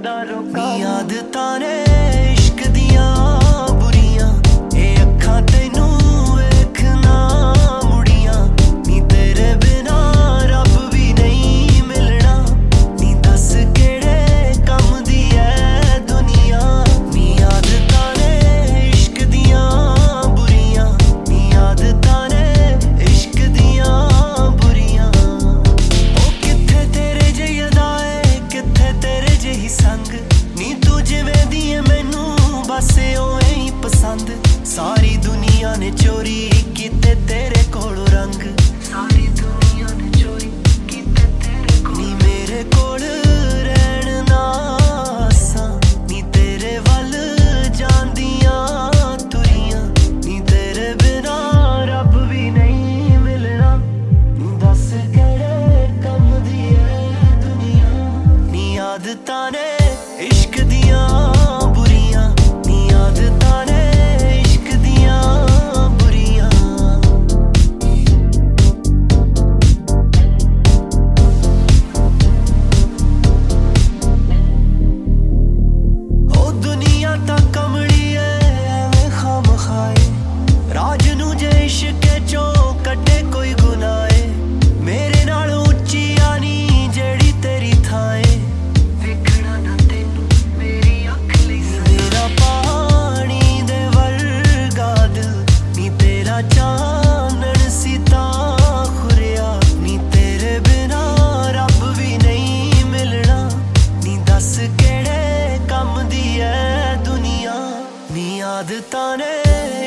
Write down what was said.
आदतां ने इश्क दियां बुरियां ए अखां तैनू वेखना मुड़ियां नी तेरे बिना रब भी नहीं मिलना नी दस केड़े कम दी ऐ दुनिया नी आदतां ने इश्क दियां बुरियां नी आदतां ने इश्क दियां बुरियां ओ कित्थे तेरे जेही अदाए कित्थे तेरे जेही संग नी तू जिवें दी ऐ मैनू बस ओवें ही पसंद सारी दुनिया ने चोरी कीते तेरे कोलों रंग सारी दुनिया ने चोरी कीते तेरे कोलों नी मेरे कोल रहन ना आसां नी तेरे वल जांदियां तुरियां नी तेरे बिना रब भी नहीं मिलना नी दस केड़े कम दी ऐ दुनिया नी आदतां ने इश्क दियां बुरियां नी आदतां ने इश्क दियां बुरियां ओ दुनिया तां कमली ऐ एवें खामखाए राज नू जे इश्क चों कड्डे कोई गुनाह मेरे नाल उच्ची आनी जेड़ी तेरी थाए वेखना ना तैनू मेरी अख लई मेरा पानी दे वर्गा दिल नी तेरा चानन सीता खुरिया नी तेरे बिना रब भी नहीं मिलना नी दस केड़े कम दी ऐ दुनिया नी आदतां ने